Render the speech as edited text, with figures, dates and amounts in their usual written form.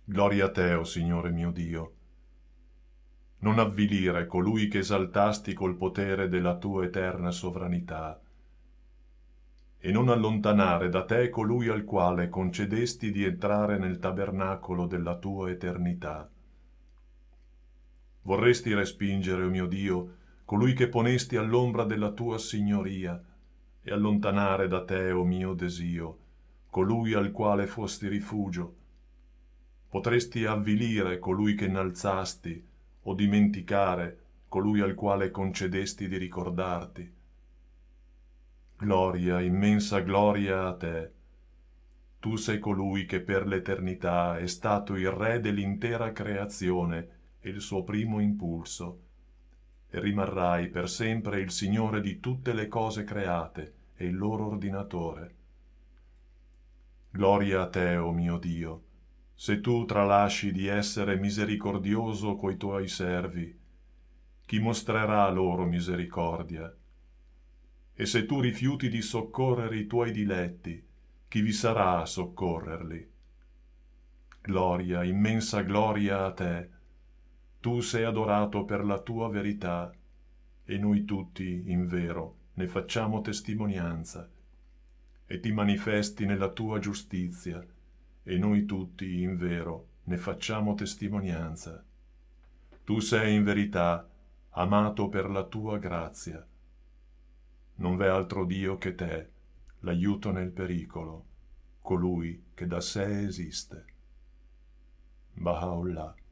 Gloria a te, o Signore mio Dio. Non avvilire colui che esaltasti col potere della tua eterna sovranità, e non allontanare da te colui al quale concedesti di entrare nel tabernacolo della tua eternità. Vorresti respingere, o mio Dio, colui che ponesti all'ombra della tua signoria, e allontanare da te, o mio desio, colui al quale fosti rifugio. Potresti avvilire colui che innalzasti, o dimenticare colui al quale concedesti di ricordarti. Gloria, immensa gloria a te. Tu sei colui che per l'eternità è stato il re dell'intera creazione e il suo primo impulso, e rimarrai per sempre il Signore di tutte le cose create e il loro ordinatore. Gloria a te, o mio Dio, se tu tralasci di essere misericordioso coi tuoi servi, chi mostrerà loro misericordia? E se tu rifiuti di soccorrere i tuoi diletti, chi vi sarà a soccorrerli? Gloria, immensa gloria a te. Tu sei adorato per la tua verità, e noi tutti, in vero, ne facciamo testimonianza, e ti manifesti nella tua giustizia, e noi tutti, in vero, ne facciamo testimonianza. Tu sei in verità amato per la tua grazia. Non v'è altro Dio che te, l'aiuto nel pericolo, colui che da sé esiste. Baha'u'llah.